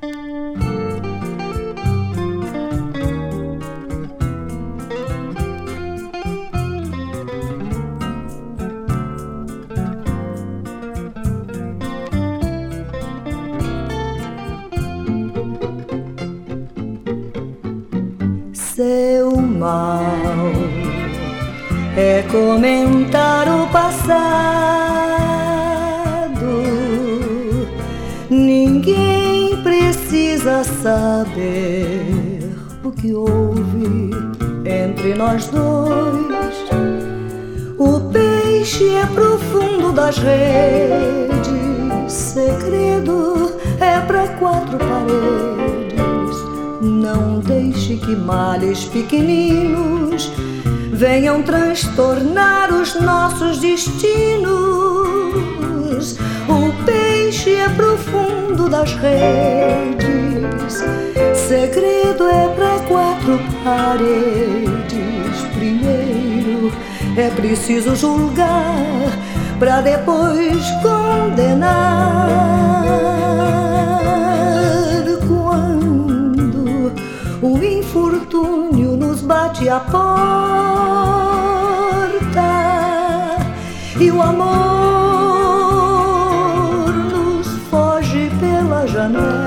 Seu mal é comentar o passado. Ninguém precisa saber o que houve entre nós dois. O peixe é profundo das redes, segredo é pra quatro paredes. Não deixe que males pequeninos venham transtornar os nossos destinos. O peixe é profundo das redes, segredo é pra quatro paredes. Primeiro é preciso julgar pra depois condenar. O infortúnio nos bate à porta e o amor nos foge pela janela.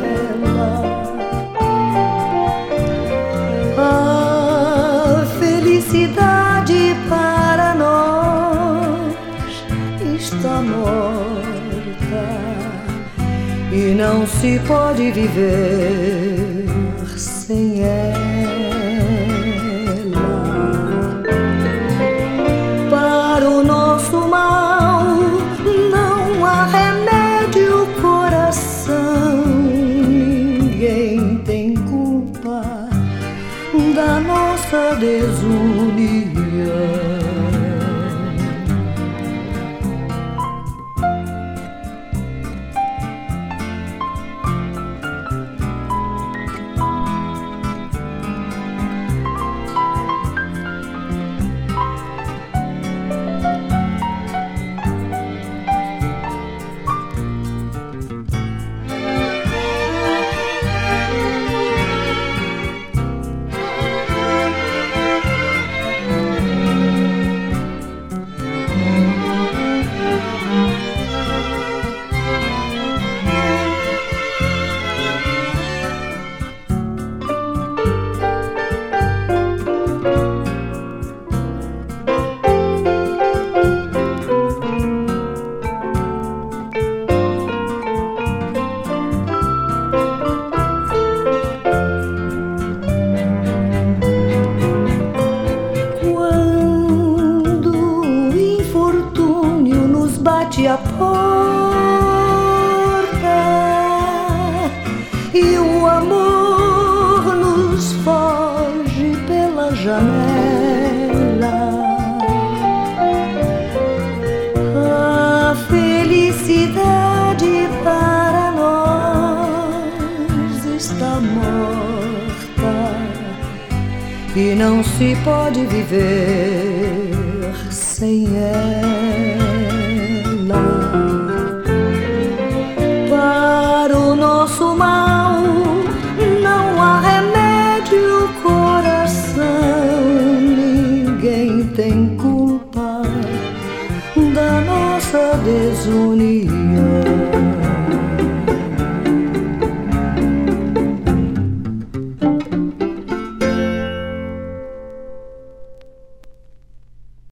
A felicidade para nós está morta e não se pode viver sem ela. Para o nosso mal não há remédio, coração. Ninguém tem culpa da nossa desunião. Bate a porta e o amor nos foge pela janela. A felicidade para nós está morta e não se pode viver sem ela.